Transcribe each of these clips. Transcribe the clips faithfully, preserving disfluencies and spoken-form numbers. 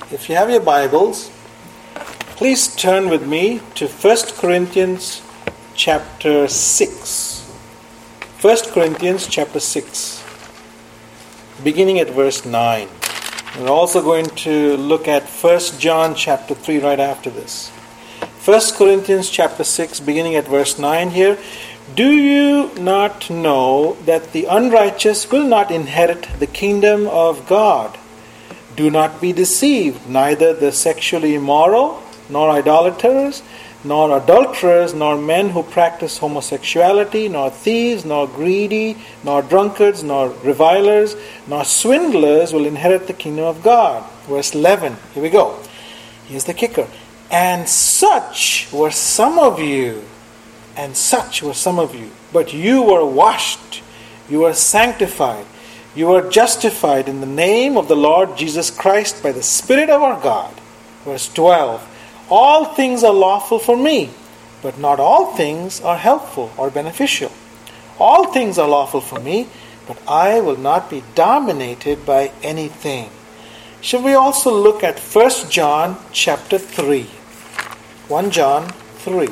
If you have your Bibles, please turn with me to First Corinthians chapter six. First Corinthians chapter six, beginning at verse nine. We're also going to look at First John chapter three right after this. First Corinthians chapter six, beginning at verse nine here. Do you not know that the unrighteous will not inherit the kingdom of God? Do not be deceived, neither the sexually immoral, nor idolaters, nor adulterers, nor men who practice homosexuality, nor thieves, nor greedy, nor drunkards, nor revilers, nor swindlers will inherit the kingdom of God. Verse eleven, here we go. Here's the kicker. And such were some of you, and such were some of you, but you were washed, you were sanctified, you are justified in the name of the Lord Jesus Christ by the Spirit of our God. Verse twelve. All things are lawful for me, but not all things are helpful or beneficial. All things are lawful for me, but I will not be dominated by anything. Should we also look at First John chapter three? First John three.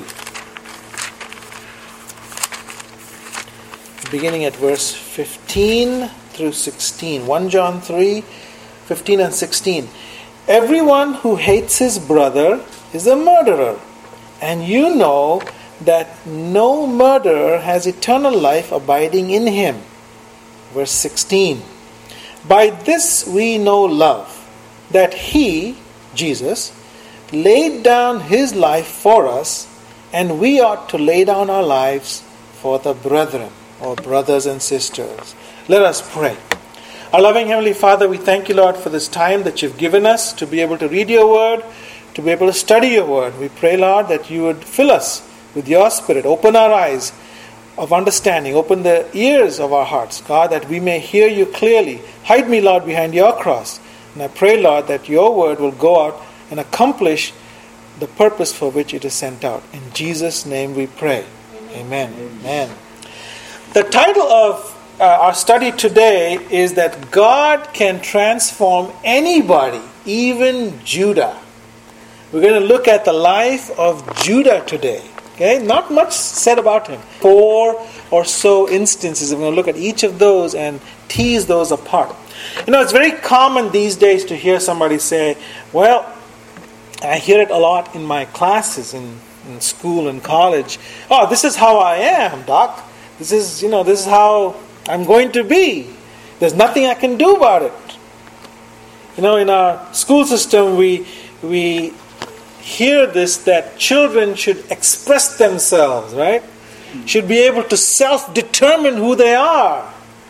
Beginning at verse fifteen through sixteen. First John three, fifteen and sixteen. Everyone who hates his brother is a murderer, and you know that no murderer has eternal life abiding in him. Verse sixteen. By this we know love, that he, Jesus, laid down his life for us, and we ought to lay down our lives for the brethren, or brothers and sisters. Let us pray. Our loving Heavenly Father, we thank you, Lord, for this time that you've given us to be able to read your word, to be able to study your word. We pray, Lord, that you would fill us with your Spirit. Open our eyes of understanding. Open the ears of our hearts, God, that we may hear you clearly. Hide me, Lord, behind your cross. And I pray, Lord, that your word will go out and accomplish the purpose for which it is sent out. In Jesus' name we pray. Amen. Amen. Amen. The title of uh, our study today is that God can transform anybody, even Judah. We're going to look at the life of Judah today. Okay, not much said about him. Four or so instances. We're going to look at each of those and tease those apart. You know, it's very common these days to hear somebody say, well, I hear it a lot in my classes in, in school and college. Oh, this is how I am, Doc. This is, you know, this is how I'm going to be. There's nothing I can do about it. You know, in our school system, we we hear this, that children should express themselves, right? Should be able to self-determine who they are.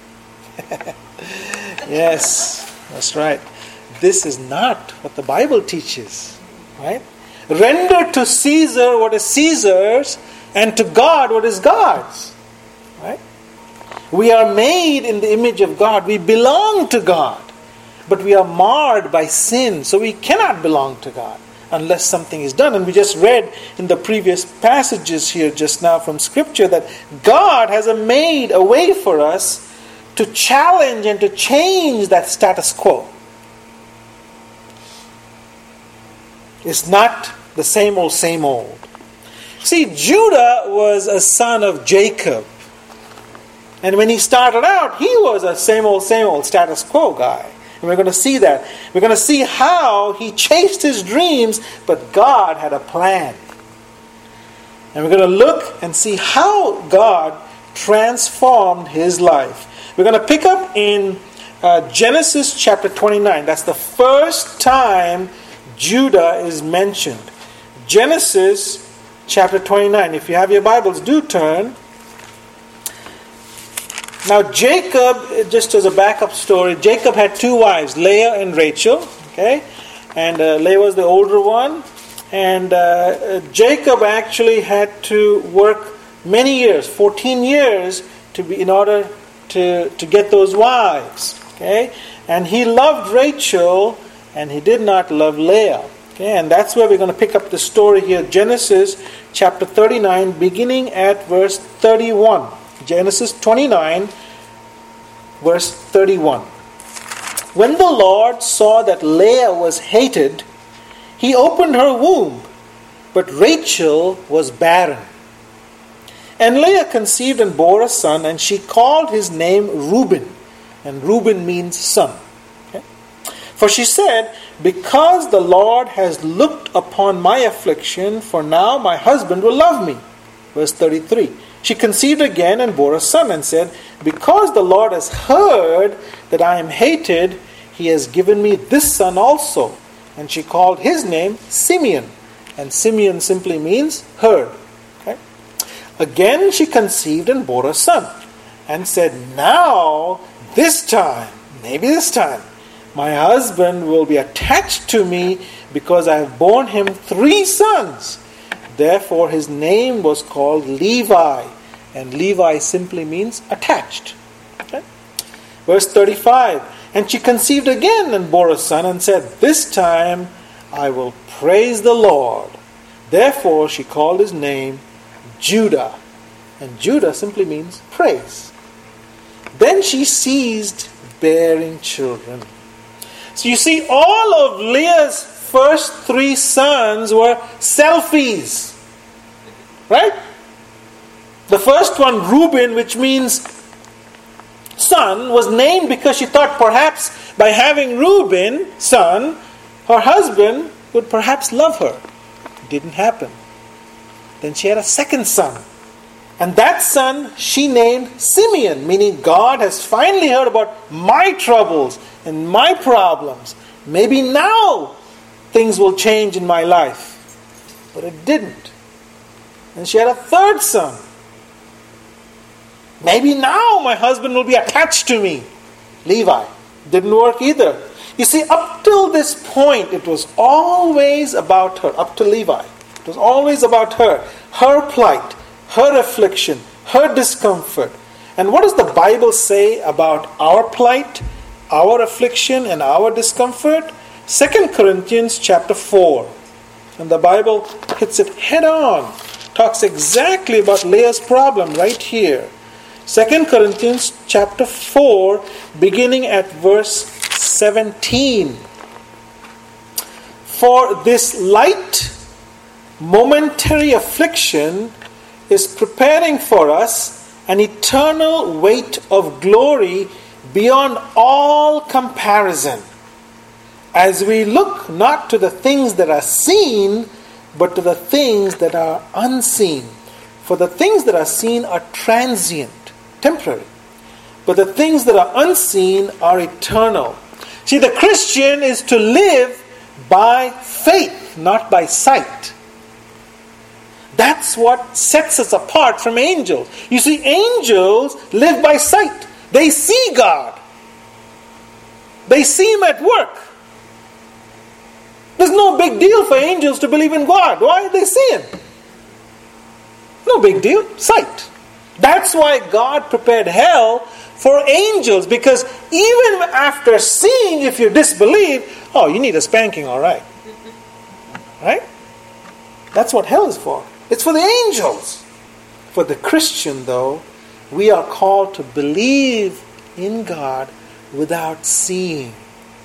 Yes, that's right. This is not what the Bible teaches, right? Render to Caesar what is Caesar's, and to God what is God's, right? We are made in the image of God. We belong to God, but we are marred by sin, so we cannot belong to God unless something is done. And we just read in the previous passages here just now from Scripture that God has made a way for us to challenge and to change that status quo. It's not the same old, same old. See, Judah was a son of Jacob. And when he started out, he was a same old, same old status quo guy. And we're going to see that. We're going to see how he chased his dreams, but God had a plan. And we're going to look and see how God transformed his life. We're going to pick up in uh, Genesis chapter twenty-nine. That's the first time Judah is mentioned. Genesis chapter twenty-nine. If you have your Bibles, do turn. Now Jacob, just as a backup story, Jacob had two wives, Leah and Rachel. Okay, and uh, Leah was the older one, and uh, Jacob actually had to work many years, fourteen years, to be in order to to get those wives. Okay, and he loved Rachel, and he did not love Leah. Okay, and that's where we're going to pick up the story here. Genesis chapter thirty-nine, beginning at verse thirty-one. Genesis twenty-nine, verse thirty-one. When the Lord saw that Leah was hated, he opened her womb, but Rachel was barren. And Leah conceived and bore a son, and she called his name Reuben. And Reuben means son. Okay? For she said, because the Lord has looked upon my affliction, for now my husband will love me. Verse thirty-three. She conceived again and bore a son, and said, because the Lord has heard that I am hated, he has given me this son also. And she called his name Simeon. And Simeon simply means heard. Okay? Again she conceived and bore a son, and said, now, this time, maybe this time, my husband will be attached to me, because I have borne him three sons. Therefore his name was called Levi, and Levi simply means attached. Okay? Verse thirty-five, and she conceived again and bore a son, and said, this time I will praise the Lord. Therefore she called his name Judah, and Judah simply means praise. Then she ceased bearing children. So you see, all of Leah's first three sons were selfies. Right? The first one, Reuben, which means son, was named because she thought perhaps by having Reuben, son, her husband would perhaps love her. It didn't happen. Then she had a second son. And that son she named Simeon, meaning God has finally heard about my troubles and my problems. Maybe now things will change in my life. But it didn't. And she had a third son. Maybe now my husband will be attached to me. Levi. Didn't work either. You see, up till this point, it was always about her. Up to Levi. It was always about her. Her plight. Her affliction. Her discomfort. And what does the Bible say about our plight, our affliction, and our discomfort? Second Corinthians chapter four. And the Bible hits it head on. Talks exactly about Leah's problem right here. Second Corinthians chapter four, beginning at verse seventeen. For this light, momentary affliction is preparing for us an eternal weight of glory beyond all comparison, as we look not to the things that are seen, but to the things that are unseen. For the things that are seen are transient, temporary, but the things that are unseen are eternal. See, the Christian is to live by faith, not by sight. That's what sets us apart from angels. You see, angels live by sight. They see God. They see Him at work. There's no big deal for angels to believe in God. Why? They see Him. No big deal. Sight. That's why God prepared hell for angels, because even after seeing, if you disbelieve, oh, you need a spanking, all right. Right? That's what hell is for. It's for the angels. For the Christian, though, we are called to believe in God without seeing.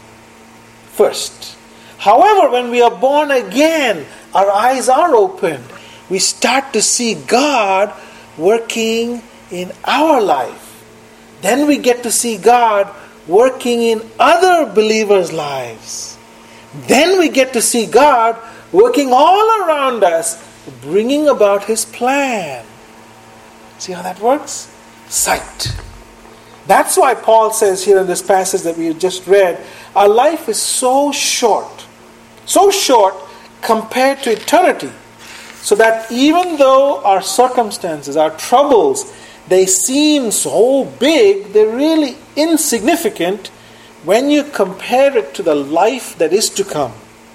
First. However, when we are born again, our eyes are opened. We start to see God working in our life. Then we get to see God working in other believers' lives. Then we get to see God working all around us, bringing about His plan. See how that works? Sight. That's why Paul says here in this passage that we just read, our life is so short, so short compared to eternity, so that even though our circumstances, our troubles, they seem so big, they're really insignificant when you compare it to the life that is to come.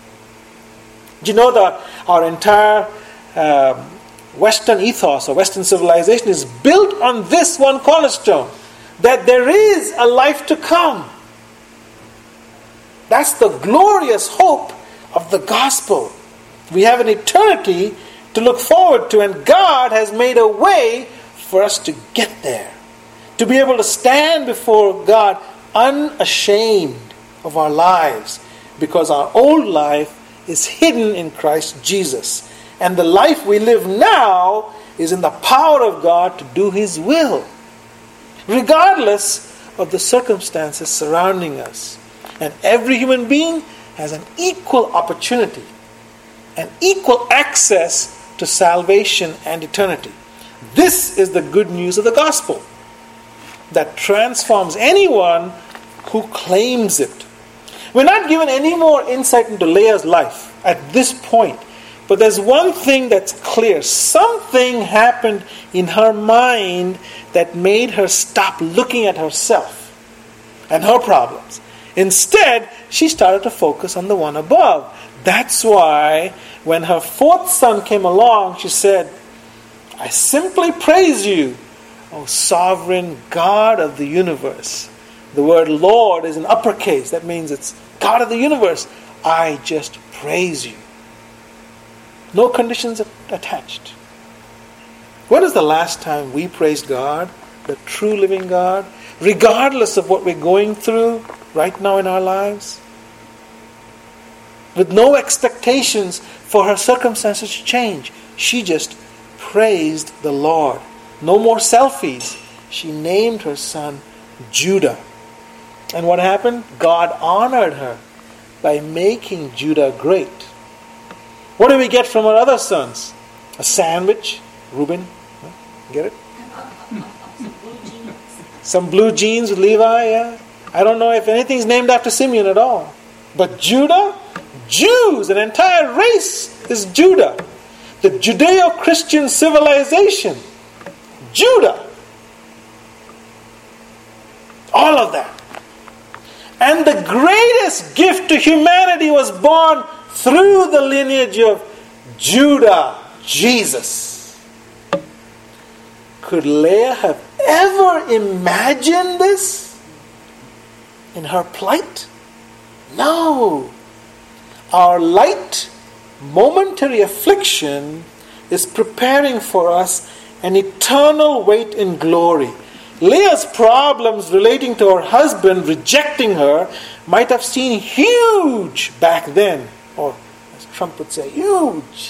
Do you know that our entire uh, Western ethos or Western civilization is built on this one cornerstone, that there is a life to come. That's the glorious hope of the gospel. We have an eternity to look forward to, and God has made a way for us to get there. To be able to stand before God unashamed. of our lives, because our old life is hidden in Christ Jesus. And the life we live now is in the power of God to do His will, regardless of the circumstances surrounding us. And every human being has an equal opportunity, an equal access to salvation and eternity. This is the good news of the gospel that transforms anyone who claims it. We're not given any more insight into Leah's life at this point, but there's one thing that's clear. Something happened in her mind that made her stop looking at herself and her problems. Instead, she started to focus on the one above. That's why when her fourth son came along, she said, I simply praise you, O sovereign God of the universe. The word Lord is in uppercase. That means it's God of the universe. I just praise you. No conditions attached. When is the last time we praised God, the true living God, regardless of what we're going through right now in our lives? With no expectations for her circumstances to change. She just praised the Lord. No more selfies. She named her son Judah. And what happened? God honored her by making Judah great. What do we get from our other sons? A sandwich. Reuben, get it? Some blue jeans with Levi, yeah. I don't know if anything's named after Simeon at all. But Judah, Jews, an entire race is Judah. The Judeo-Christian civilization, Judah. All of that. And the greatest gift to humanity was born through the lineage of Judah, Jesus. Could Leah have ever imagined this in her plight? No. Our light, momentary affliction is preparing for us an eternal weight in glory. Leah's problems relating to her husband rejecting her might have seemed huge back then, or as Trump would say, huge.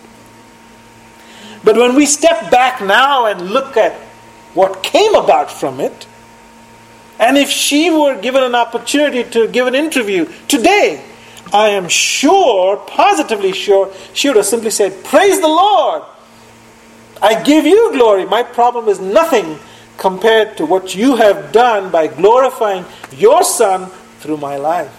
But when we step back now and look at what came about from it, and if she were given an opportunity to give an interview today, I am sure, positively sure, she would have simply said, praise the Lord. I give you glory. My problem is nothing compared to what you have done by glorifying your Son through my life.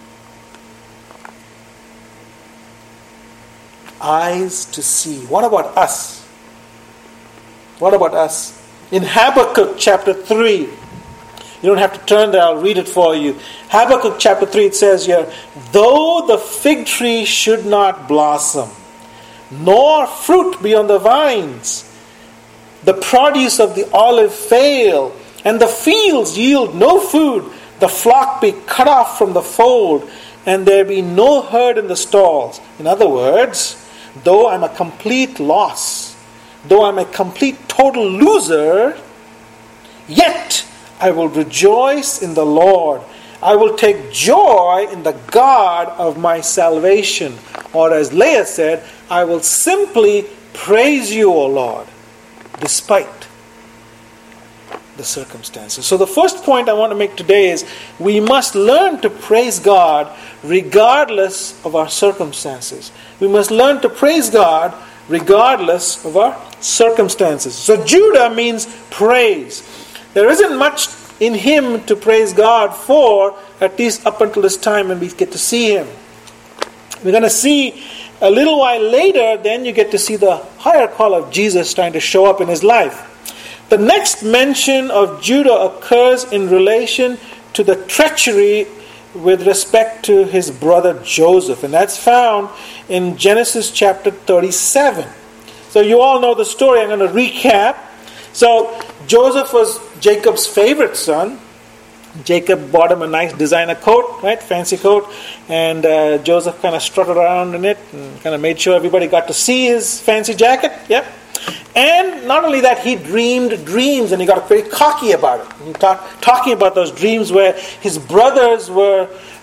Eyes to see. What about us? What about us? In Habakkuk chapter three, you don't have to turn there, I'll read it for you. Habakkuk chapter three, it says here, though the fig tree should not blossom, nor fruit be on the vines, the produce of the olive fail, and the fields yield no food, the flock be cut off from the fold, and there be no herd in the stalls. In other words, though I'm a complete loss, though I'm a complete total loser, yet I will rejoice in the Lord. I will take joy in the God of my salvation. Or as Leah said, I will simply praise you, O Lord, despite the circumstances. So the first point I want to make today is we must learn to praise God regardless of our circumstances. We must learn to praise God regardless of our circumstances. So Judah means praise. There isn't much in him to praise God for, at least up until this time when we get to see him. We're going to see a little while later, then you get to see the higher call of Jesus trying to show up in his life. The next mention of Judah occurs in relation to the treachery with respect to his brother Joseph. And that's found in Genesis chapter thirty-seven. So you all know the story. I'm going to recap. So Joseph was Jacob's favorite son. Jacob bought him a nice designer coat, right? Fancy coat. And uh, Joseph kind of strutted around in it and kind of made sure everybody got to see his fancy jacket. Yep. And not only that, he dreamed dreams and he got very cocky about it. He talk, talking about those dreams where his brothers were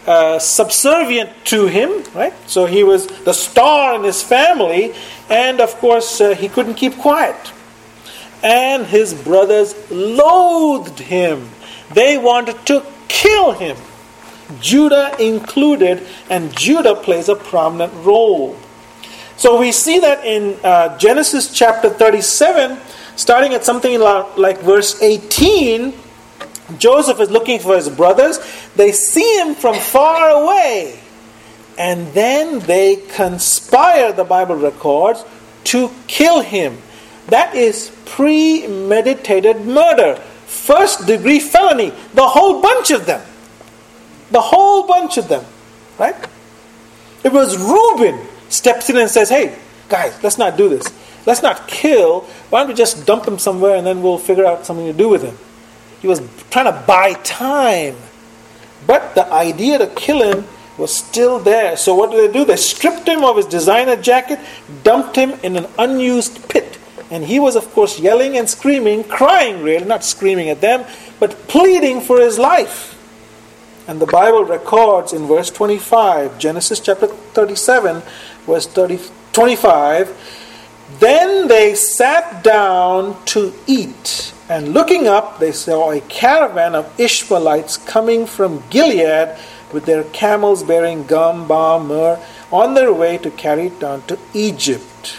uh, subservient to him, right? So he was the star in his family, and of course uh, he couldn't keep quiet. And his brothers loathed him. They wanted to kill him, Judah included, and Judah plays a prominent role. So we see that in uh, Genesis chapter thirty-seven, starting at something like verse eighteen, Joseph is looking for his brothers. They see him from far away, and then they conspire, the Bible records, to kill him. That is premeditated murder, first degree felony, the whole bunch of them. The whole bunch of them, right? It was Reuben steps in and says, hey, guys, let's not do this. Let's not kill. Why don't we just dump him somewhere and then we'll figure out something to do with him. He was trying to buy time. But the idea to kill him was still there. So what did they do? They stripped him of his designer jacket, dumped him in an unused pit. And he was, of course, yelling and screaming, crying really, not screaming at them, but pleading for his life. And the Bible records in verse twenty-five, Genesis chapter thirty-seven, verse thirty, twenty-five, then they sat down to eat. And looking up, they saw a caravan of Ishmaelites coming from Gilead with their camels bearing gum, balm, myrrh, on their way to carry it down to Egypt.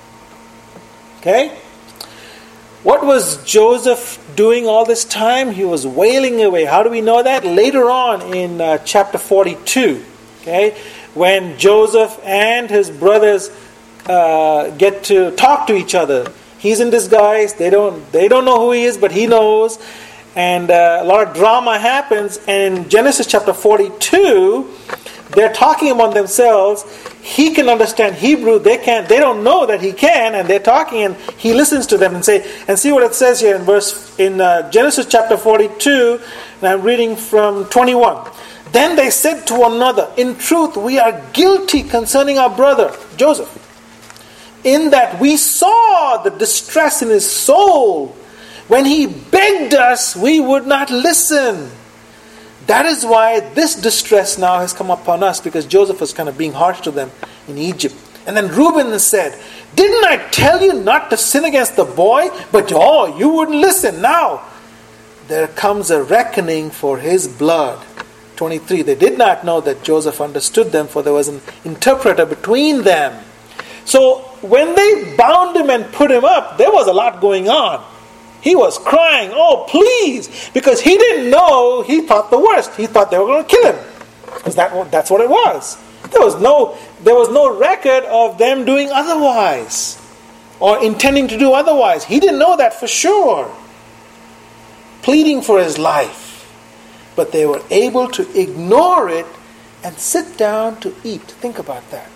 Okay? What was Joseph doing all this time? He was wailing away. How do we know that? Later on in uh, chapter forty-two, okay, when Joseph and his brothers uh, get to talk to each other. He's in disguise. They don't. They don't know who he is, but he knows. And uh, a lot of drama happens. And in Genesis chapter forty-two, they're talking among themselves. He can understand Hebrew. They can't. They don't know that he can, and they're talking, and he listens to them and say. And see what it says here in verse in uh, Genesis chapter forty-two. And I'm reading from twenty-one. Then they said to one another, "In truth, we are guilty concerning our brother Joseph, in that we saw the distress in his soul. When he begged us, we would not listen. That is why this distress now has come upon us," because Joseph was kind of being harsh to them in Egypt. And then Reuben said, "Didn't I tell you not to sin against the boy? But oh, you wouldn't listen. Now there comes a reckoning for his blood." twenty-three. They did not know that Joseph understood them, for there was an interpreter between them. So when they bound him and put him up, there was a lot going on. He was crying, "Oh, please," because he didn't know. He thought the worst. He thought they were going to kill him, because that, that's what it was. There was no, there was no record of them doing otherwise or intending to do otherwise. He didn't know that for sure. Pleading for his life, but they were able to ignore it and sit down to eat. Think about that.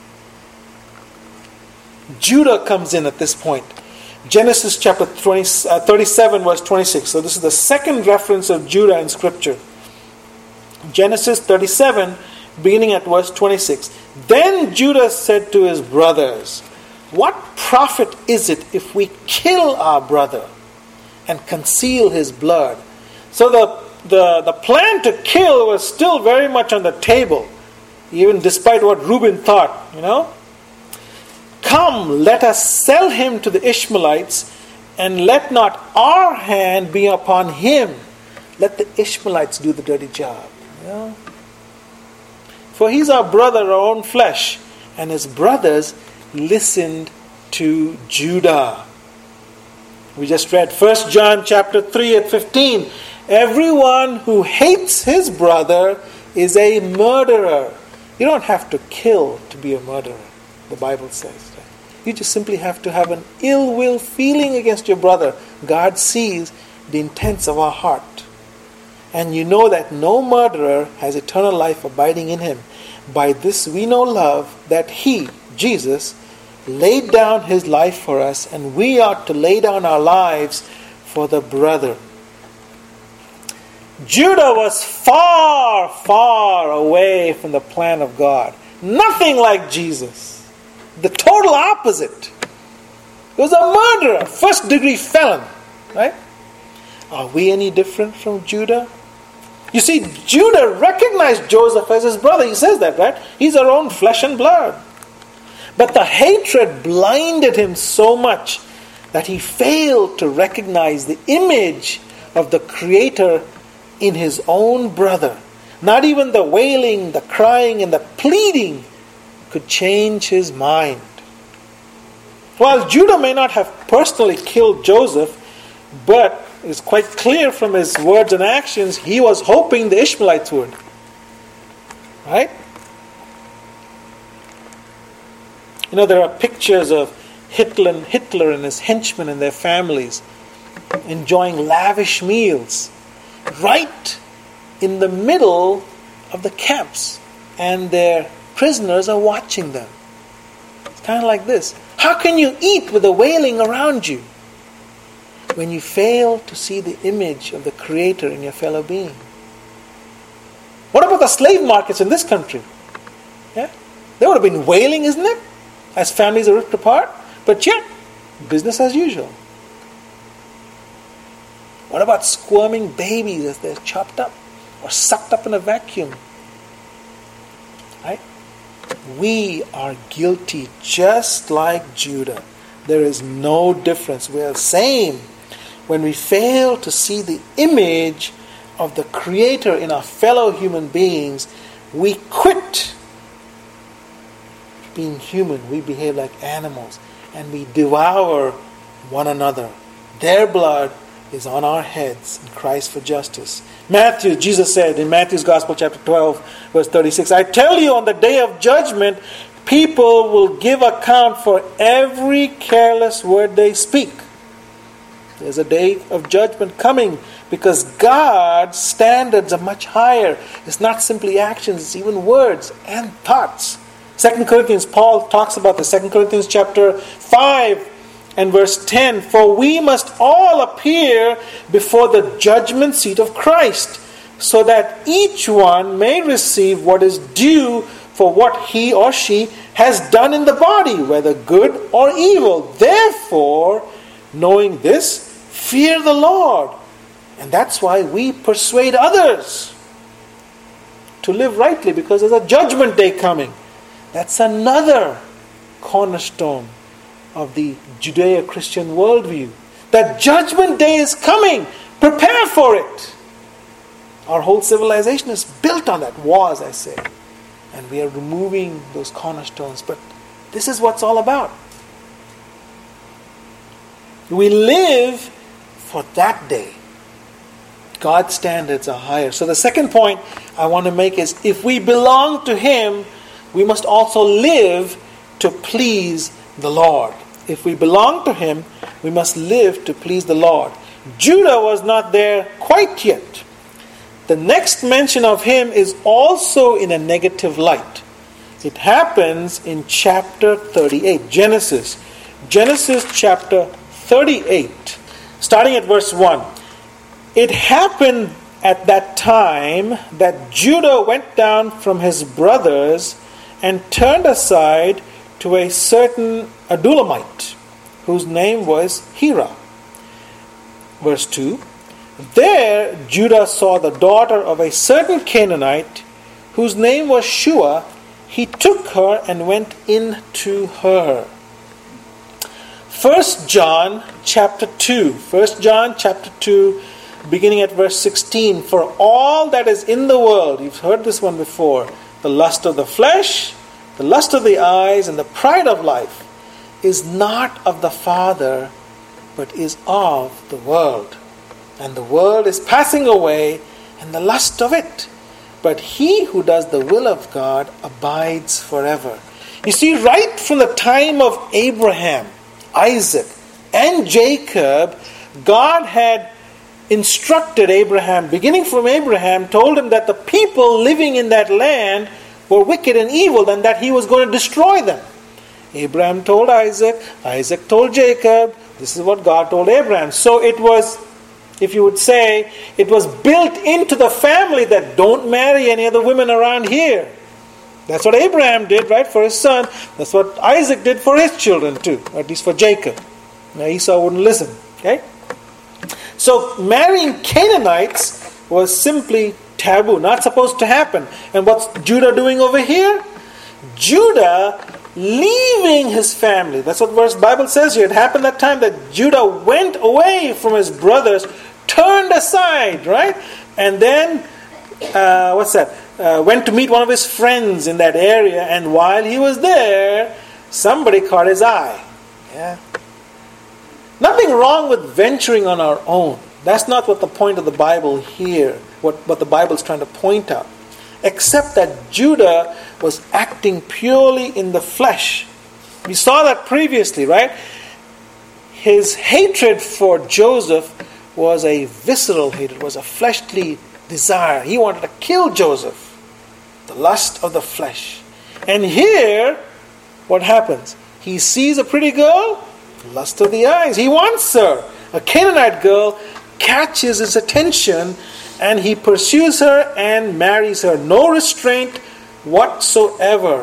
Judah comes in at this point. Genesis chapter twenty, uh, thirty-seven, verse twenty-six. So this is the second reference of Judah in Scripture. Genesis thirty-seven, beginning at verse twenty-six. Then Judah said to his brothers, "What profit is it if we kill our brother and conceal his blood?" So the, the, the plan to kill was still very much on the table, even despite what Reuben thought, you know. "Come, let us sell him to the Ishmaelites, and let not our hand be upon him. Let the Ishmaelites do the dirty job." You know? "For he's our brother, our own flesh." And his brothers listened to Judah. We just read First John chapter three at fifteen. "Everyone who hates his brother is a murderer." You don't have to kill to be a murderer, the Bible says. You just simply have to have an ill will feeling against your brother. God sees the intents of our heart. And you know that no murderer has eternal life abiding in him. By this we know love, that he, Jesus, laid down his life for us, and we ought to lay down our lives for the brother. Judah was far, far away from the plan of God. Nothing like Jesus. The total opposite. He was a murderer, first degree felon. Right? Are we any different from Judah? You see, Judah recognized Joseph as his brother. He says that, right? He's our own flesh and blood. But the hatred blinded him so much that he failed to recognize the image of the Creator in his own brother. Not even the wailing, the crying, and the pleading could change his mind. While Judah may not have personally killed Joseph, but it's quite clear from his words and actions, he was hoping the Ishmaelites would. Right? You know, there are pictures of Hitler and, Hitler and his henchmen and their families enjoying lavish meals right in the middle of the camps, and their prisoners are watching them. It's kind of like this. How can you eat with the wailing around you when you fail to see the image of the Creator in your fellow being? What about the slave markets in this country? Yeah? They would have been wailing, isn't it? As families are ripped apart. But yet, business as usual. What about squirming babies as they're chopped up or sucked up in a vacuum? Right? We are guilty just like Judah. There is no difference. We are the same. When we fail to see the image of the Creator in our fellow human beings, we quit being human. We behave like animals and we devour one another. Their blood is on our heads in Christ for justice. Matthew, Jesus said in Matthew's Gospel chapter twelve verse thirty-six, I tell you, on the day of judgment, people will give account for every careless word they speak. There's a day of judgment coming because God's standards are much higher. It's not simply actions, it's even words and thoughts. Second Corinthians, Paul talks about this. Second Corinthians chapter five and verse ten. For we must all appear before the judgment seat of Christ, so that each one may receive what is due for what he or she has done in the body, whether good or evil. Therefore, knowing this, fear the Lord. And that's why we persuade others to live rightly, because there's a judgment day coming. That's another cornerstone of the Judeo-Christian worldview. That judgment day is coming. Prepare for it. Our whole civilization is built on that. Was, I say. And we are removing those cornerstones. But this is what it's all about. We live for that day. God's standards are higher. So the second point I want to make is, if we belong to Him, we must also live to please the Lord. If we belong to Him, we must live to please the Lord. Judah was not there quite yet. The next mention of him is also in a negative light. It happens in chapter thirty-eight, Genesis. Genesis chapter thirty-eight, starting at verse one. It happened at that time that Judah went down from his brothers and turned aside to a certain Adullamite, whose name was Hira. Verse two. There Judah saw the daughter of a certain Canaanite, whose name was Shua. He took her and went in to her. First John chapter two. First John chapter two, beginning at verse sixteen. For all that is in the world, you've heard this one before, the lust of the flesh, the lust of the eyes, and the pride of life, is not of the Father, but is of the world. And the world is passing away, and the lust of it. But he who does the will of God abides forever. You see, right from the time of Abraham, Isaac, and Jacob, God had instructed Abraham, beginning from Abraham, told him that the people living in that land were wicked and evil, and that he was going to destroy them. Abraham told Isaac, Isaac told Jacob. This is what God told Abraham. So it was, if you would say, it was built into the family that don't marry any other women around here. That's what Abraham did, right, for his son. That's what Isaac did for his children too, or at least for Jacob. Now Esau wouldn't listen. Okay? So marrying Canaanites was simply taboo, not supposed to happen. And what's Judah doing over here? Judah leaving his family. That's what verse Bible says here. It happened that time that Judah went away from his brothers, turned aside, right? And then, uh, what's that? Uh, went to meet one of his friends in that area, and while he was there, somebody caught his eye. Yeah. Nothing wrong with venturing on our own. That's not what the point of the Bible here, what, what the Bible is trying to point out. Except that Judah was acting purely in the flesh. We saw that previously, right? His hatred for Joseph was a visceral hatred, was a fleshly desire. He wanted to kill Joseph. The lust of the flesh. And here, what happens? He sees a pretty girl, lust of the eyes. He wants her. A Canaanite girl catches his attention, and he pursues her and marries her. No restraint whatsoever.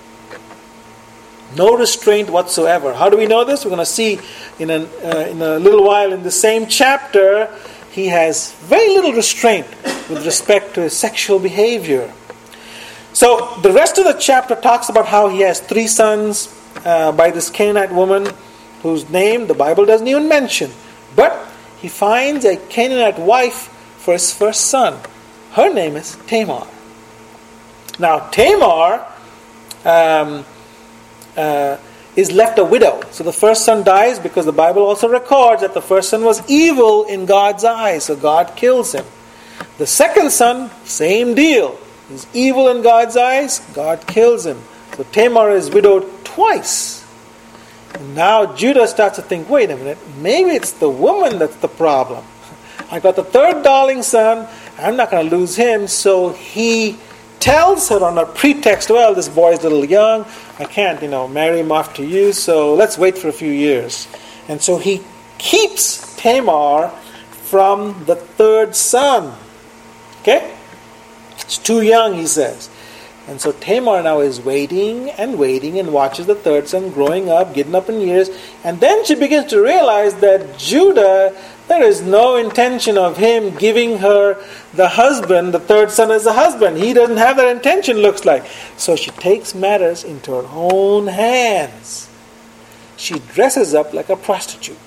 No restraint whatsoever. How do we know this? We're going to see in a, uh, in a little while in the same chapter, he has very little restraint with respect to his sexual behavior. So the rest of the chapter talks about how he has three sons uh, by this Canaanite woman whose name the Bible doesn't even mention. But he finds a Canaanite wife for his first son. Her name is Tamar. Now Tamar um, uh, is left a widow. So the first son dies because the Bible also records that the first son was evil in God's eyes. So God kills him. The second son, same deal. He's evil in God's eyes. God kills him. So Tamar is widowed twice. And now Judah starts to think, wait a minute, maybe it's the woman that's the problem. I got the third darling son. I'm not going to lose him. So he tells her on a pretext, well, this boy's a little young. I can't, you know, marry him off to you. So let's wait for a few years. And so he keeps Tamar from the third son. Okay? It's too young, he says. And so Tamar now is waiting and waiting and watches the third son growing up, getting up in years. And then she begins to realize that Judah, there is no intention of him giving her the husband, the third son as a husband. He doesn't have that intention, looks like. So she takes matters into her own hands. She dresses up like a prostitute.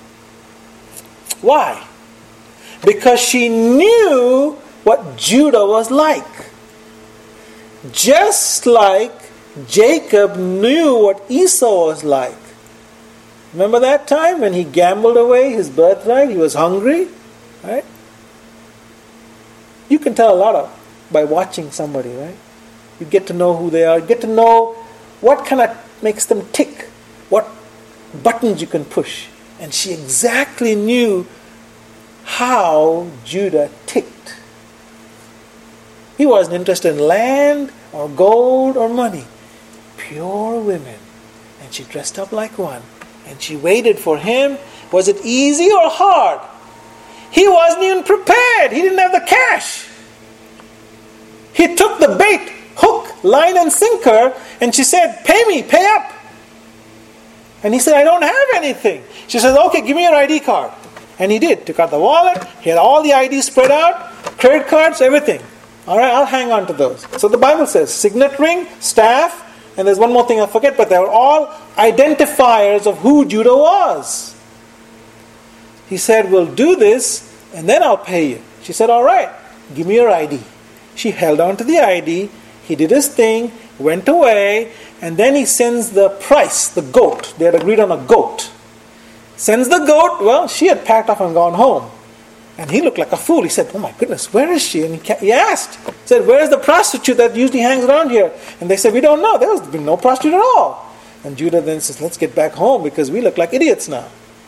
Why? Because she knew what Judah was like. Just like Jacob knew what Esau was like. Remember that time when he gambled away his birthright? He was hungry, right? You can tell a lot of by watching somebody, right? You get to know who they are. You get to know what kind of makes them tick, what buttons you can push. And she exactly knew how Judah ticked. He wasn't interested in land or gold or money. Pure women. And she dressed up like one. And she waited for him. Was it easy or hard? He wasn't even prepared. He didn't have the cash. He took the bait, hook, line and sinker, and she said, pay me, pay up. And he said, I don't have anything. She said, okay, give me your I D card. And he did. Took out the wallet. He had all the I Ds spread out, credit cards, everything. All right, I'll hang on to those. So the Bible says signet ring, staff, and there's one more thing I forget, but they were all identifiers of who Judah was. He said, we'll do this, and then I'll pay you. She said, all right, give me your I D. She held on to the I D. He did his thing, went away, and then he sends the price, the goat. They had agreed on a goat. Sends the goat. Well, she had packed off and gone home. And he looked like a fool. He said, oh my goodness, where is she? And he, he asked, he said, where is the prostitute that usually hangs around here? And they said, we don't know. There's been no prostitute at all. And Judah then says, let's get back home because we look like idiots now.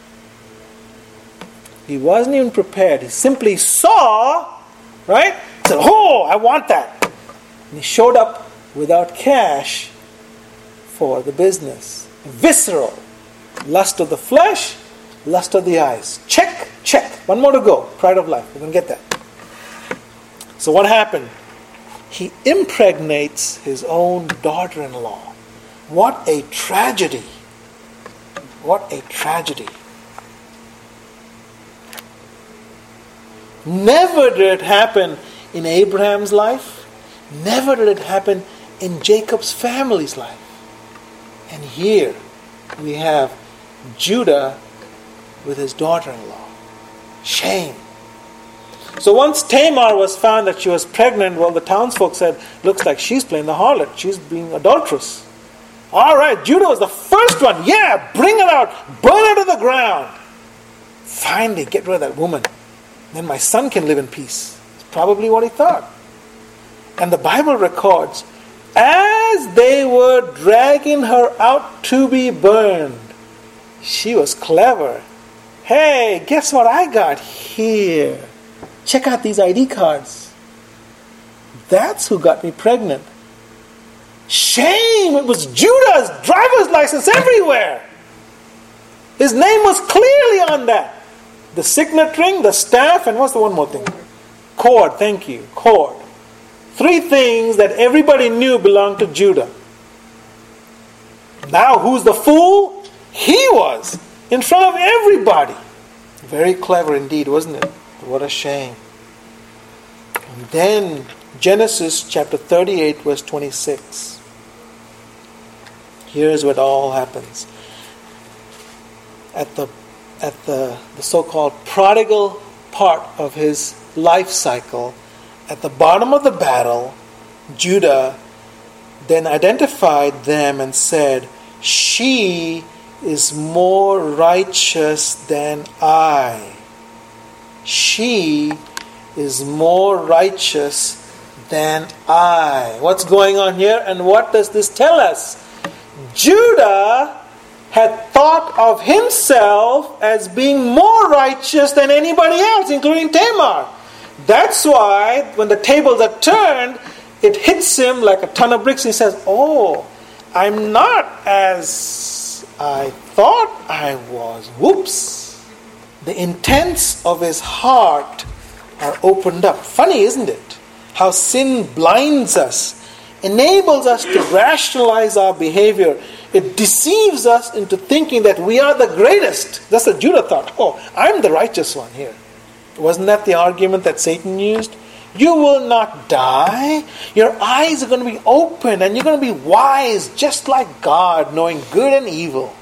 He wasn't even prepared. He simply saw, right? He said, oh, I want that. And he showed up without cash for the business. Visceral. Lust of the flesh, lust of the eyes. Check, check. One more to go. Pride of life. We're going to get that. So what happened? He impregnates his own daughter-in-law. What a tragedy. What a tragedy. Never did it happen in Abraham's life. Never did it happen in Jacob's family's life. And here we have Judah with his daughter-in-law. Shame. So once Tamar was found that she was pregnant, well, the townsfolk said, looks like she's playing the harlot. She's being adulterous. All right, Judah was the first one. Yeah, bring her out. Burn her to the ground. Finally, get rid of that woman. Then my son can live in peace. It's probably what he thought. And the Bible records, as they were dragging her out to be burned, she was clever. Hey, guess what I got here? Check out these I D cards. That's who got me pregnant. Shame! It was Judah's driver's license everywhere. His name was clearly on that. The signet ring, the staff, and what's the one more thing? Cord, thank you. Cord. Three things that everybody knew belonged to Judah. Now who's the fool? He was. In front of everybody. Very clever indeed, wasn't it? What a shame. And then Genesis chapter thirty-eight verse twenty-six. Here's what all happens. At the at the, the so-called prodigal part of his life cycle, at the bottom of the battle, Judah then identified them and said, "She is more righteous than I. She is more righteous than I." What's going on here, and what does this tell us? Judah had thought of himself as being more righteous than anybody else, including Tamar. That's why when the tables are turned, it hits him like a ton of bricks. He says, "Oh, I'm not as I thought I was. Whoops." The intents of his heart are opened up. Funny, isn't it? How sin blinds us, enables us to rationalize our behavior. It deceives us into thinking that we are the greatest. That's what Judah thought. Oh, I'm the righteous one here. Wasn't that the argument that Satan used? You will not die. Your eyes are going to be open and you're going to be wise just like God, knowing good and evil.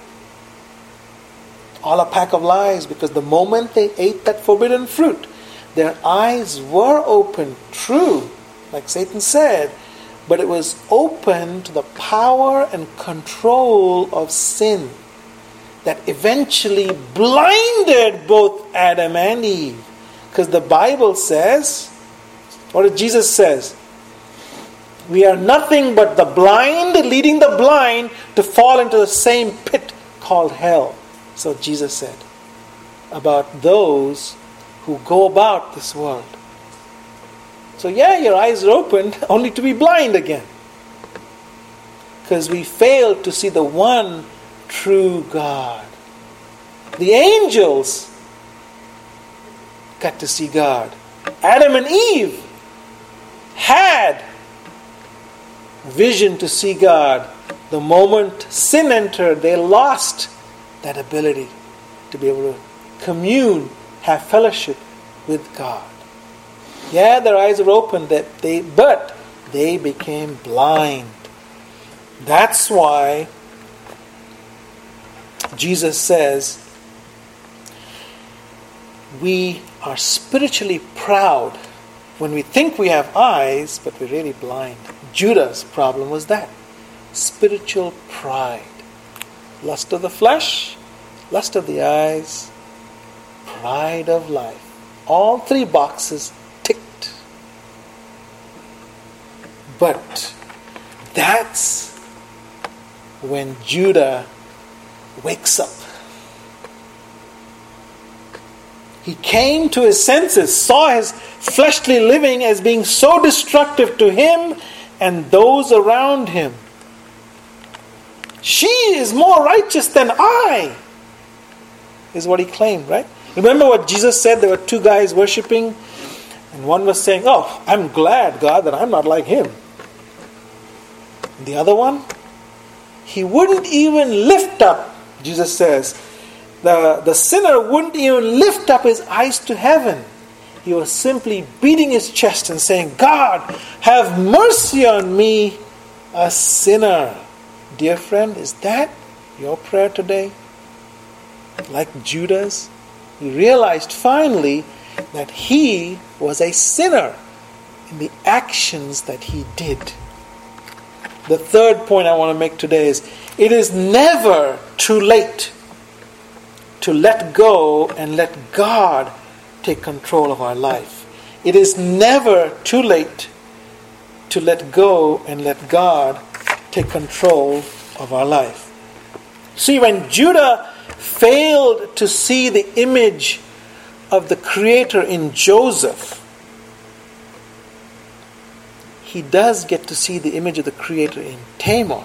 All a pack of lies, because the moment they ate that forbidden fruit, their eyes were open, true, like Satan said, but it was open to the power and control of sin that eventually blinded both Adam and Eve. Because the Bible says, what did Jesus says? We are nothing but the blind leading the blind to fall into the same pit called hell. So Jesus said about those who go about this world. So yeah, your eyes are open only to be blind again. Because we failed to see the one true God. The angels got to see God. Adam and Eve had vision to see God. The moment sin entered, they lost that ability to be able to commune, have fellowship with God. Yeah, their eyes were open, that they, but they became blind. That's why Jesus says we are spiritually proud when we think we have eyes, but we're really blind. Judah's problem was that. Spiritual pride. Lust of the flesh, lust of the eyes, pride of life. All three boxes ticked. But that's when Judah wakes up. He came to his senses, saw his fleshly living as being so destructive to him and those around him. She is more righteous than I, is what he claimed, right? Remember what Jesus said? There were two guys worshiping, and one was saying, "Oh, I'm glad, God, that I'm not like him." And the other one, he wouldn't even lift up, Jesus says, the, the sinner wouldn't even lift up his eyes to heaven. He was simply beating his chest and saying, God, have mercy on me, a sinner. Dear friend, is that your prayer today? Like Judah's? He realized finally that he was a sinner in the actions that he did. The third point I want to make today is, it is never too late to let go and let God take control of our life. It is never too late to let go and let God take control of our life. See, when Judah failed to see the image of the Creator in Joseph, he does get to see the image of the Creator in Tamar.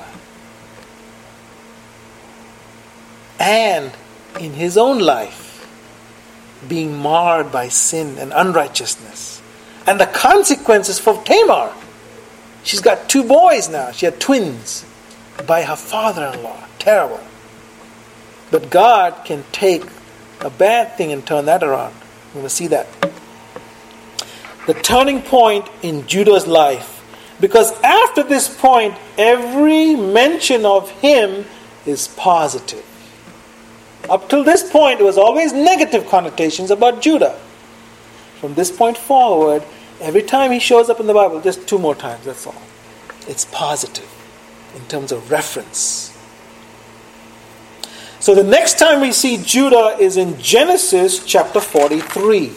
And in his own life, being marred by sin and unrighteousness. And the consequences for Tamar. She's got two boys now. She had twins by her father-in-law. Terrible. But God can take a bad thing and turn that around. We're going to see that. The turning point in Judah's life. Because after this point, every mention of him is positive. Up till this point, it was always negative connotations about Judah. From this point forward, every time he shows up in the Bible, just two more times, that's all. It's positive in terms of reference. So the next time we see Judah is in Genesis chapter forty-three.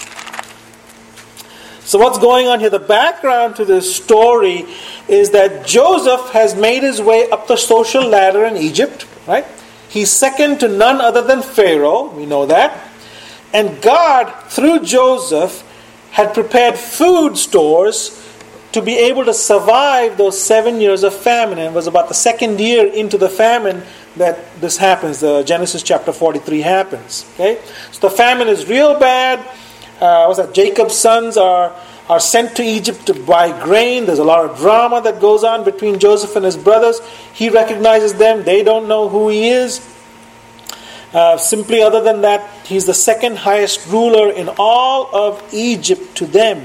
So what's going on here? The background to this story is that Joseph has made his way up the social ladder in Egypt, right? He's second to none other than Pharaoh. We know that. And God, through Joseph, had prepared food stores to be able to survive those seven years of famine. And it was about the second year into the famine that this happens. The Genesis chapter forty-three happens. Okay, so the famine is real bad. Uh, what's that? Jacob's sons are are sent to Egypt to buy grain. There's a lot of drama that goes on between Joseph and his brothers. He recognizes them. They don't know who he is. Uh, simply other than that, he's the second highest ruler in all of Egypt to them.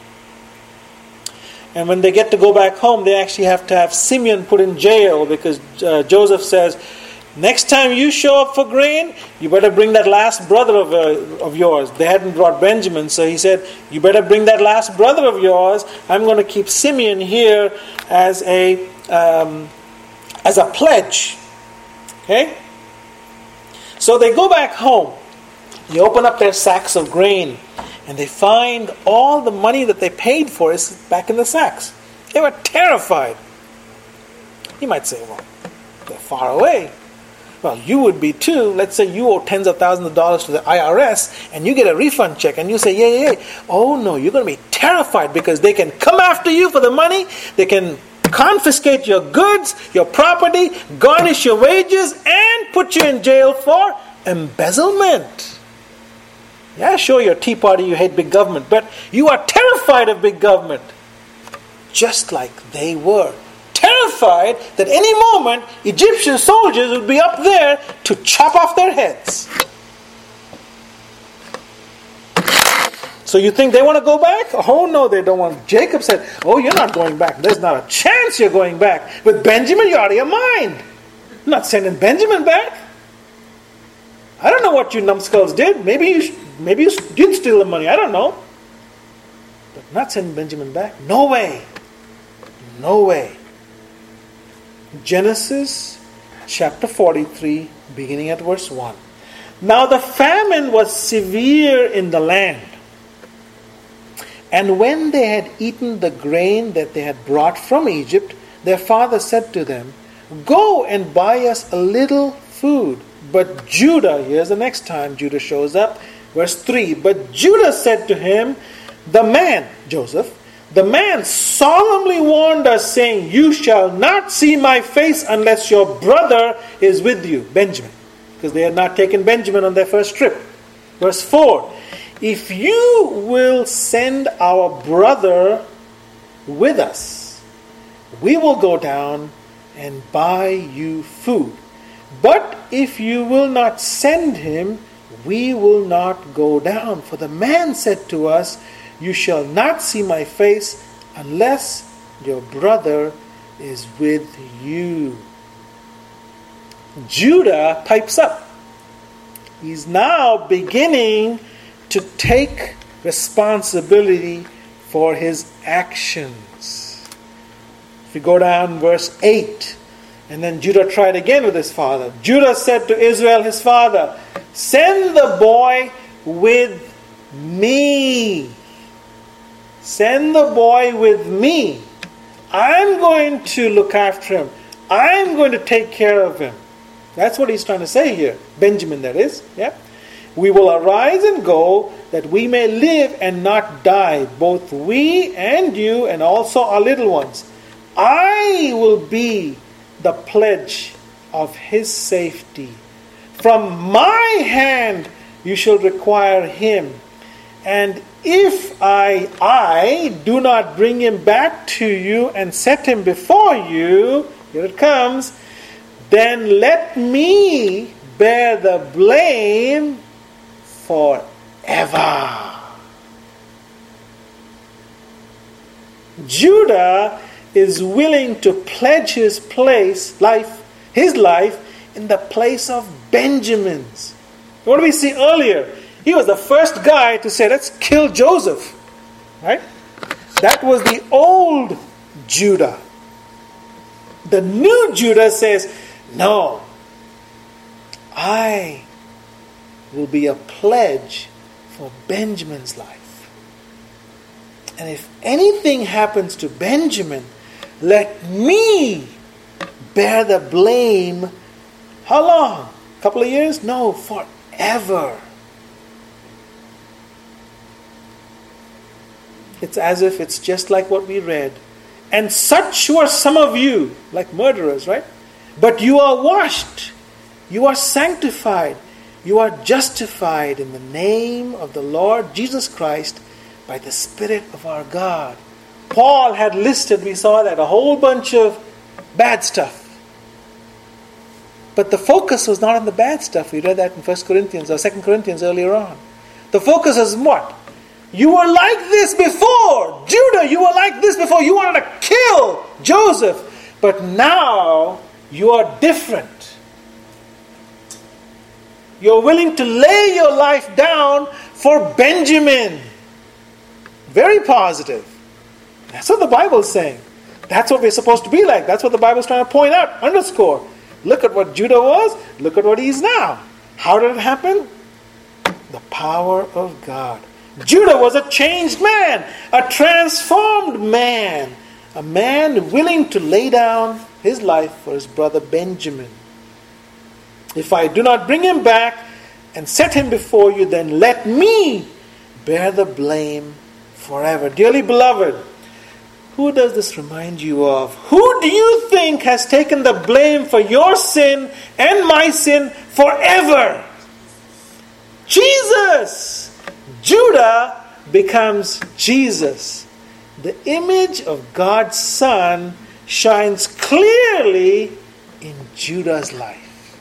And when they get to go back home, they actually have to have Simeon put in jail because uh, Joseph says, next time you show up for grain, you better bring that last brother of, uh, of yours. They hadn't brought Benjamin, so he said, you better bring that last brother of yours. I'm going to keep Simeon here as a um, as a pledge. Okay? So they go back home. They open up their sacks of grain, and they find all the money that they paid for is back in the sacks. They were terrified. You might say, well, they're far away. Well, you would be too. Let's say you owe tens of thousands of dollars to the I R S and you get a refund check and you say, yeah, yeah, yeah. Oh no, you're going to be terrified because they can come after you for the money. They can confiscate your goods, your property, garnish your wages, and put you in jail for embezzlement. Yeah, sure, you're a Tea Party, you hate big government, but you are terrified of big government. Just like they were. Terrified that any moment Egyptian soldiers would be up there to chop off their heads. So you think they want to go back? Oh no, they don't want. Jacob said, oh, you're not going back. There's not a chance you're going back. With Benjamin, you're out of your mind. I'm not sending Benjamin back. I don't know what you numbskulls did. Maybe you, maybe you did steal the money. I don't know. But not sending Benjamin back. No way. No way. Genesis chapter forty-three, beginning at verse one. Now the famine was severe in the land. And when they had eaten the grain that they had brought from Egypt, their father said to them, go and buy us a little food. But Judah, here's the next time Judah shows up, verse three. But Judah said to him, the man, Joseph, the man solemnly warned us, saying, you shall not see my face unless your brother is with you, Benjamin. Because they had not taken Benjamin on their first trip. Verse four, if you will send our brother with us, we will go down and buy you food. But if you will not send him, we will not go down. For the man said to us, you shall not see my face unless your brother is with you. Judah pipes up. He's now beginning to take responsibility for his actions. If we go down verse eight, and then Judah tried again with his father. Judah said to Israel his father, send the boy with me. Send the boy with me. I'm going to look after him. I'm going to take care of him. That's what he's trying to say here. Benjamin, that is. Yeah. We will arise and go, that we may live and not die, both we and you, and also our little ones. I will be the pledge of his safety. From my hand you shall require him. And if I, I do not bring him back to you and set him before you, here it comes, then let me bear the blame forever. Judah is willing to pledge his place, life, his life in the place of Benjamin's. What do we see earlier? He was the first guy to say, let's kill Joseph. Right? That was the old Judah. The new Judah says, no, I will be a pledge for Benjamin's life. And if anything happens to Benjamin, let me bear the blame. How long? A couple of years? No, forever. It's as if it's just like what we read. And such were some of you, like murderers, right? But you are washed. You are sanctified. You are justified in the name of the Lord Jesus Christ by the Spirit of our God. Paul had listed, we saw that, a whole bunch of bad stuff. But the focus was not on the bad stuff. We read that in First Corinthians or Second Corinthians earlier on. The focus is what? You were like this before. Judah, you were like this before. You wanted to kill Joseph. But now you are different. You're willing to lay your life down for Benjamin. Very positive. That's what the Bible's saying. That's what we're supposed to be like. That's what the Bible's trying to point out, underscore. Look at what Judah was. Look at what he is now. How did it happen? The power of God. Judah was a changed man, a transformed man, a man willing to lay down his life for his brother Benjamin. If I do not bring him back and set him before you, then let me bear the blame forever. Dearly beloved, who does this remind you of? Who do you think has taken the blame for your sin and my sin forever? Jesus! Judah becomes Jesus. The image of God's Son shines clearly in Judah's life.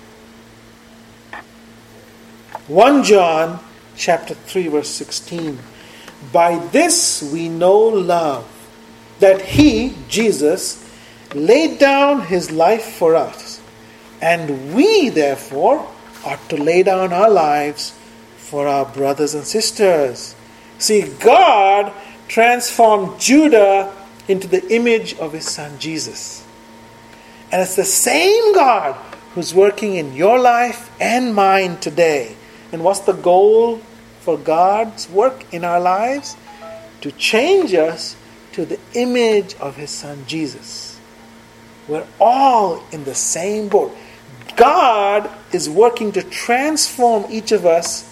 First John chapter three verse sixteen. By this we know love, that he, Jesus, laid down his life for us, and we therefore ought to lay down our lives for our brothers and sisters. See, God transformed Judah into the image of his son Jesus. And it's the same God who's working in your life and mine today. And what's the goal for God's work in our lives? To change us to the image of his son Jesus. We're all in the same boat. God is working to transform each of us,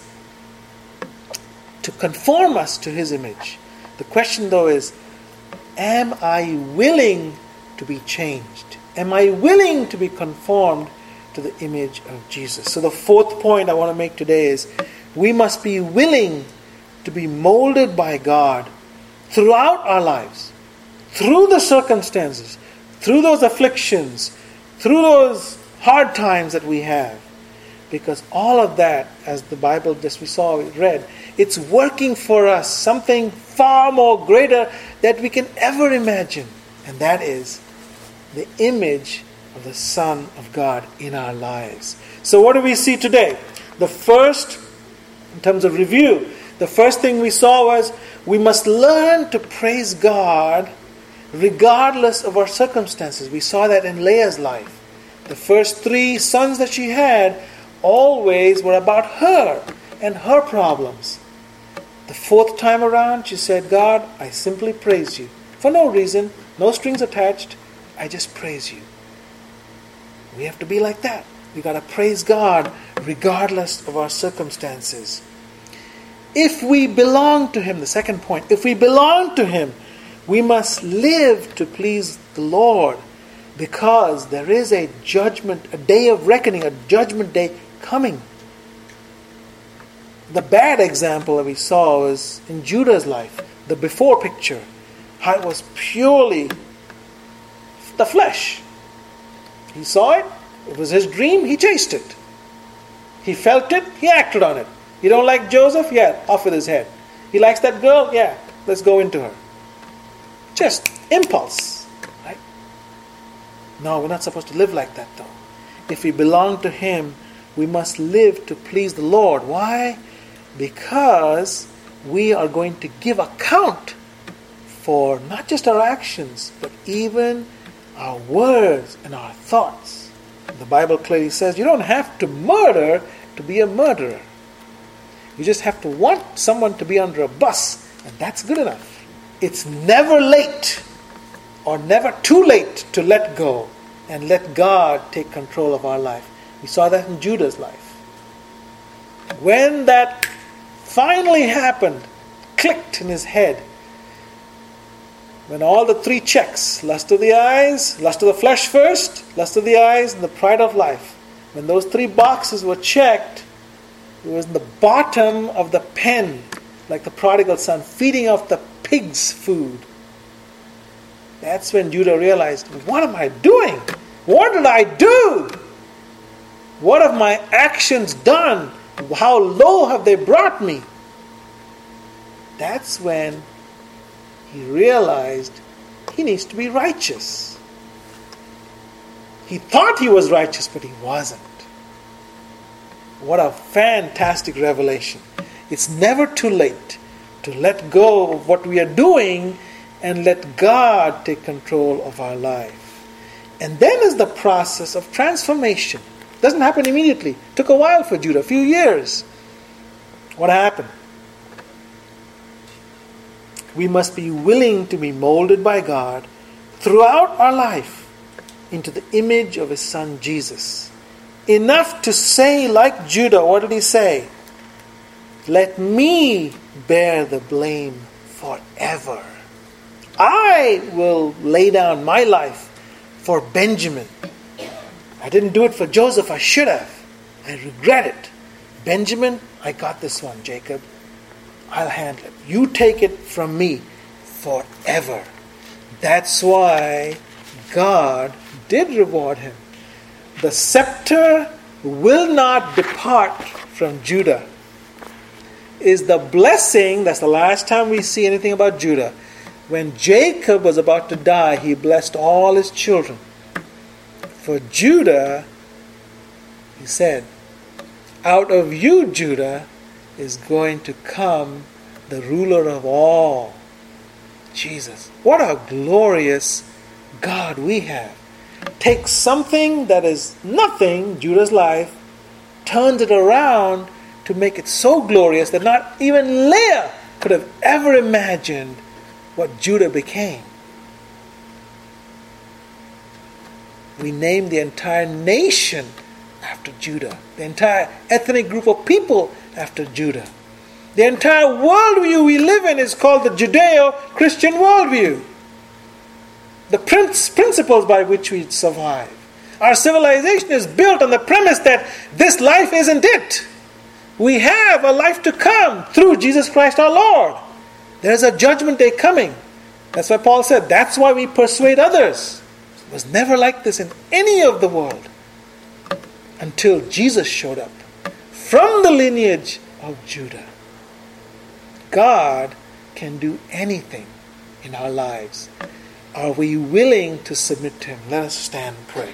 to conform us to his image. The question though is, am I willing to be changed? Am I willing to be conformed to the image of Jesus? So the fourth point I want to make today is, we must be willing to be molded by God throughout our lives, through the circumstances, through those afflictions, through those hard times that we have. Because all of that, as the Bible just we saw, we read, it's working for us something far more greater that we can ever imagine. And that is the image of the Son of God in our lives. So what do we see today? The first, in terms of review, the first thing we saw was we must learn to praise God regardless of our circumstances. We saw that in Leah's life. The first three sons that she had always were about her and her problems. The fourth time around, she said, God, I simply praise you. For no reason, no strings attached, I just praise you. We have to be like that. We got to praise God regardless of our circumstances. If we belong to Him, the second point, if we belong to Him, we must live to please the Lord, because there is a judgment, a day of reckoning, a judgment day coming. The bad example that we saw was in Judah's life, the before picture, how it was purely the flesh. He saw it, it was his dream, he chased it. He felt it, he acted on it. You don't like Joseph? Yeah, off with his head. He likes that girl? Yeah, let's go into her. Just impulse, right? No, we're not supposed to live like that though. If we belong to Him, we must live to please the Lord. Why? Because we are going to give account for not just our actions, but even our words and our thoughts. The Bible clearly says you don't have to murder to be a murderer. You just have to want someone to be under a bus, and that's good enough. It's never late or never too late to let go and let God take control of our life. We saw that in Judah's life. When that finally happened, clicked in his head, when all the three checks, lust of the eyes, lust of the flesh first, lust of the eyes, and the pride of life, when those three boxes were checked, it was in the bottom of the pen, like the prodigal son, feeding off the pig's food. That's when Judah realized, what am I doing? What did I do? What have my actions done? How low have they brought me? That's when he realized he needs to be righteous. He thought he was righteous, but he wasn't. What a fantastic revelation. It's never too late to let go of what we are doing and let God take control of our life. And then is the process of transformation. It doesn't happen immediately. It took a while for Judah, a few years. What happened? We must be willing to be molded by God throughout our life into the image of His Son Jesus. Enough to say, like Judah, what did he say? Let me bear the blame forever. I will lay down my life for Benjamin. I didn't do it for Joseph, I should have. I regret it. Benjamin, I got this one, Jacob. I'll handle it. You take it from me forever. That's why God did reward him. The scepter will not depart from Judah. Is the blessing, that's the last time we see anything about Judah. When Jacob was about to die, he blessed all his children. For Judah, he said, out of you, Judah, is going to come the ruler of all. Jesus. What a glorious God we have. Takes something that is nothing, Judah's life, turns it around to make it so glorious that not even Leah could have ever imagined what Judah became. We named the entire nation after Judah. The entire ethnic group of people after Judah. The entire worldview we live in is called the Judeo-Christian worldview. The principles by which we survive. Our civilization is built on the premise that this life isn't it. We have a life to come through Jesus Christ our Lord. There's a judgment day coming. That's why Paul said, that's why we persuade others. It was never like this in any of the world. until Jesus showed up from the lineage of Judah. God can do anything in our lives. Are we willing to submit to Him? Let us stand and pray.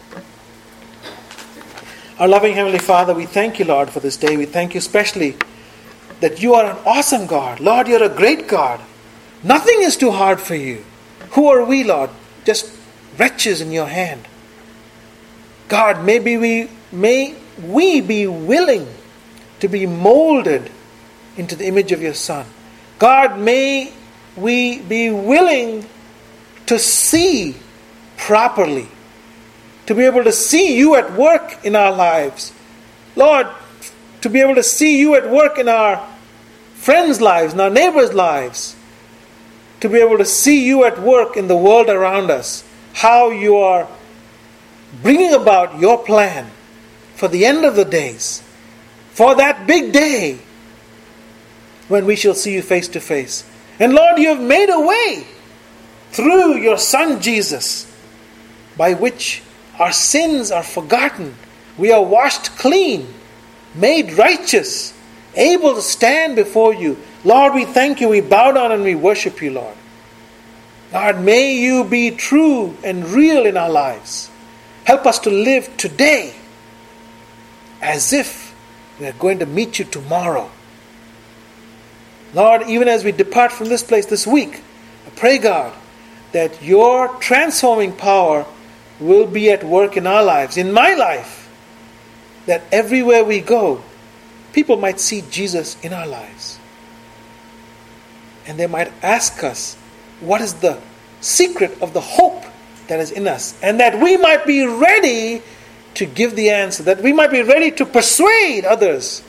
Our loving Heavenly Father, we thank you, Lord, for this day. We thank you especially that you are an awesome God. Lord, you're a great God. Nothing is too hard for you. Who are we, Lord? Just wretches in your hand. God, maybe we may we be willing to be molded into the image of your Son. God, may we be willing to see properly, to be able to see you at work in our lives. Lord, to be able to see you at work in our friends' lives, in our neighbors' lives. To be able to see you at work in the world around us. How you are bringing about your plan for the end of the days. For that big day when we shall see you face to face. And Lord, you have made a way through your Son Jesus, by which our sins are forgotten. We are washed clean, made righteous, able to stand before you. Lord, we thank you. We bow down and we worship you, Lord. Lord, may you be true and real in our lives. Help us to live today as if we are going to meet you tomorrow. Lord, even as we depart from this place this week, I pray, God, that your transforming power will be at work in our lives, in my life, that everywhere we go, people might see Jesus in our lives. And they might ask us, what is the secret of the hope that is in us? And that we might be ready to give the answer, that we might be ready to persuade others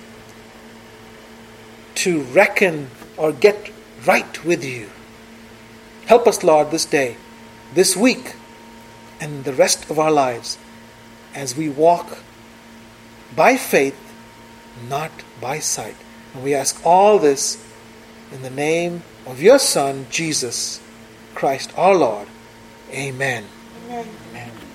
to reckon or get right with you. Help us, Lord, this day, this week, and the rest of our lives as we walk by faith, not by sight. And we ask all this in the name of your Son, Jesus Christ our Lord. Amen. Amen. Amen.